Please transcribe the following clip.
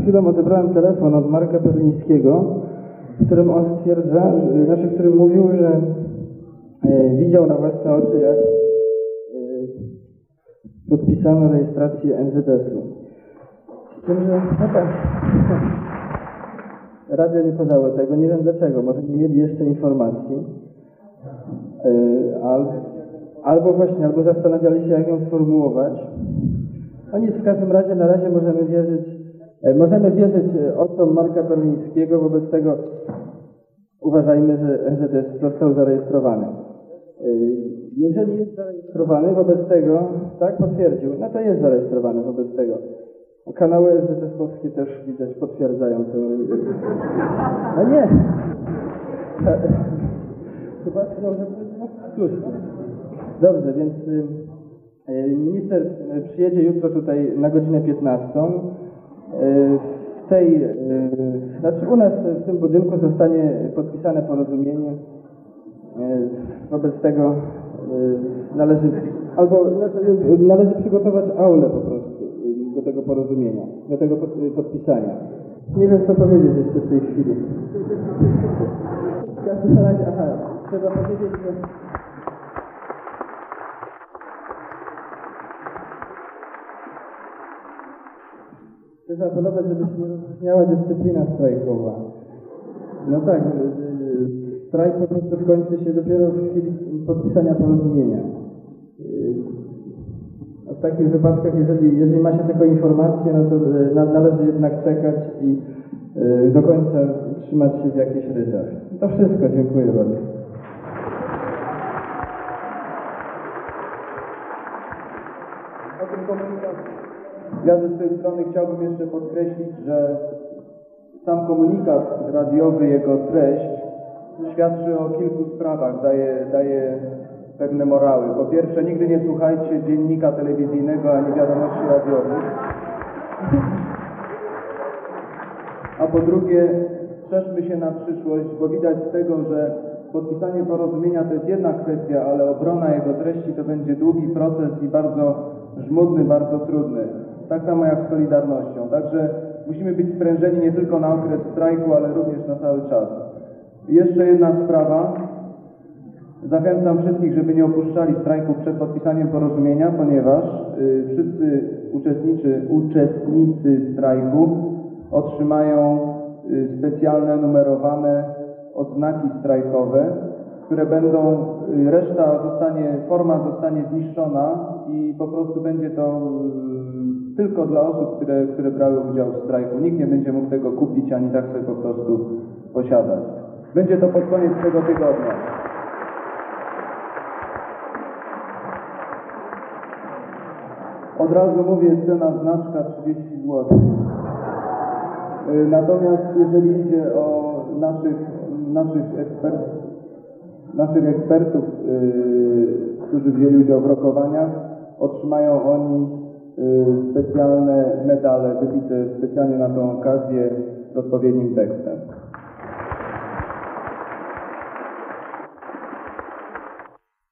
chwilą odebrałem telefon od Marka Perlińskiego, w którym on stwierdza, w którym mówił, że widział na własne oczy, jak podpisano rejestrację NZS-u. Z tym, że radio nie podało tego, nie wiem dlaczego, może nie mieli jeszcze informacji, albo zastanawiali się, jak ją sformułować. No nic, w każdym razie na razie możemy wierzyć oczom Marka Perlińskiego, wobec tego uważajmy, że NZS został zarejestrowany. Jeżeli jest zarejestrowany, wobec tego, tak potwierdził, no to jest zarejestrowany wobec tego. Kanały NZS-owskie też widać potwierdzają to. No nie! Chyba dobrze, słusznie. Dobrze, więc minister przyjedzie jutro tutaj na godzinę 15. U nas w tym budynku zostanie podpisane porozumienie. Wobec tego należy przygotować aulę po prostu do tego porozumienia, do tego podpisania. Nie wiem, co powiedzieć jeszcze w tej chwili. W każdym razie, trzeba powiedzieć, że chcę zaapelować, żeby się nie rozróżniała dyscyplina strajkowa. No tak, strajk po prostu skończy się dopiero w chwili podpisania porozumienia. W takich wypadkach, jeżeli ma się tylko informacje, no to należy jednak czekać i do końca trzymać się w jakichś ryzach. To wszystko, dziękuję bardzo. O tym komunikacie. Ja ze swojej strony chciałbym jeszcze podkreślić, że sam komunikat radiowy, jego treść świadczy o kilku sprawach, daje pewne morały. Po pierwsze, nigdy nie słuchajcie dziennika telewizyjnego ani wiadomości radiowych. A po drugie, strzeżmy się na przyszłość, bo widać z tego, że podpisanie porozumienia to jest jedna kwestia, ale obrona jego treści to będzie długi proces i bardzo żmudny, bardzo trudny. Tak samo jak z Solidarnością. Także musimy być sprężeni nie tylko na okres strajku, ale również na cały czas. I jeszcze jedna sprawa. Zachęcam wszystkich, żeby nie opuszczali strajku przed podpisaniem porozumienia, ponieważ wszyscy uczestnicy strajku otrzymają specjalne, numerowane odznaki strajkowe, które będą, forma zostanie zniszczona i po prostu będzie to tylko dla osób, które brały udział w strajku. Nikt nie będzie mógł tego kupić, ani tak sobie po prostu posiadać. Będzie to pod koniec tego tygodnia. Od razu mówię, cena znaczka 30 zł. Natomiast jeżeli idzie o naszych ekspertów, którzy wzięli udział w rokowaniach, otrzymają oni specjalne medale wybite specjalnie na tę okazję z odpowiednim tekstem.